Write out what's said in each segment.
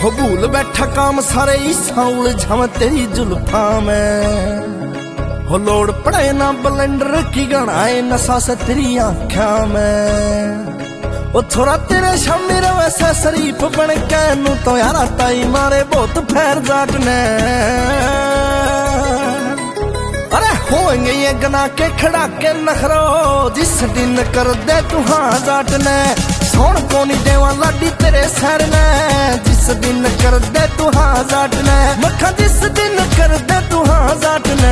हो भूल बैठा काम सारे ईसा उलझाव तेरी जुल्फा में। हो लोड़ पड़े ना ब्लेंडर की गणाए नशा से तेरी आँखा में। ओ छोरा तेरे शामी वैसा शरीफ बन के नू तो यारा ताई मारे बहुत फैर जाट ने। अरे होंगे ये गना के खड़ा के नखरो जिस दिन कर दे तू हाँ जाट ने। सोन को नहीं देवा लाडी तेरे सर ने जिस दिन कर दे तू हाँ जाट ने। मखा जिस दिन कर दे तू हाँ जाट ने।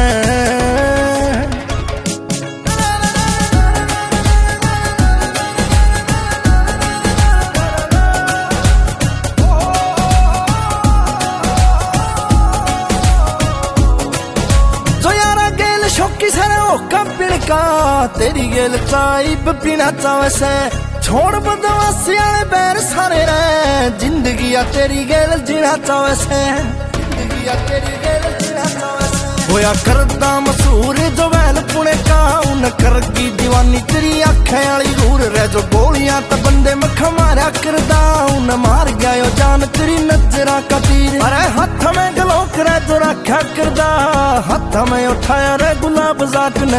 शौकी सारे होका पिणका तेरी गेल चाइब पीना चावे से। छोड़ बदमाशी वाले बैर सारे रे जिंदगी आ तेरी गेल जीना चावे से। जिंदगी आ तेरी गेल जीना चावे से। होया करदा मशहूर जो वैल पुणे का उन करगी दीवानी तेरी आँखें वाली घूर रह जो गोलियां तो बंदे मखा मारा करदा उन मार गया जान तेरी नजरा का तीर। अरे हाथ में गलोक रह जो रखा करदा हाथ में उठाया रे गुलाब जाट ने।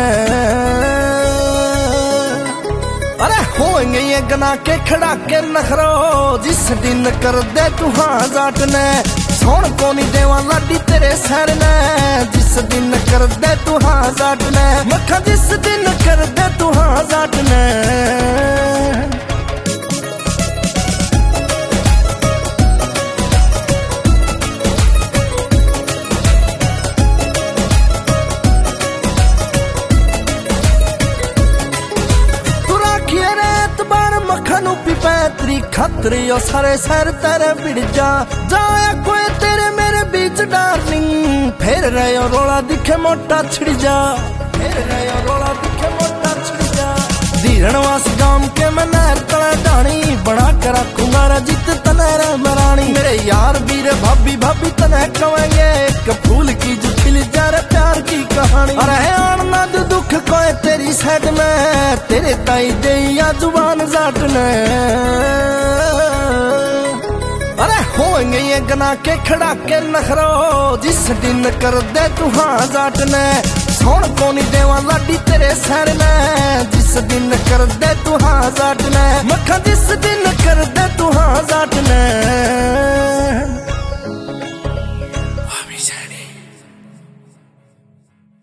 अरे होंगे ये गना के खड़ा के नखरो जिस दिन कर दे तू हाँ जाट ने। सोन को नहीं देवा लाडी तेरे सर ने जिस दिन कर दे तू हाँ जाट ने। मखा जिस दिन कर दे तू हाँ जाट ने। मखनू पिपैतरी खतरी और सारे सर तेरे बिड़ जा जाया कोई तेरे मेरे बीच डार्लिंग। फेर रहे हो रोला दिखे मोटा छिड़ जा। फेर रहे हो रोला दिखे मोटा छिड़ जा। धीरण वास गांव के मैं नहर तला डाणी बना कर रखूंगा जित तनहरा मरानी। मेरे यार वीर भाभी भाभी तने कहेंगे एक फूल की जो खिल जा रे प्यार की कहानी। अरे आना जो दुख कोई तेरी साइड में तेरे ताई दे या जुबान जाट ने। अरे होंगे ये गना के खड़ा के नखरो जिस दिन कर दे तू हाँ जाट ने। सोन को नहीं देवा लाडी तेरे सर ने जिस दिन कर दे तू हाँ जाट ने। मखा जिस दिन कर दे तू हाँ जाट ने।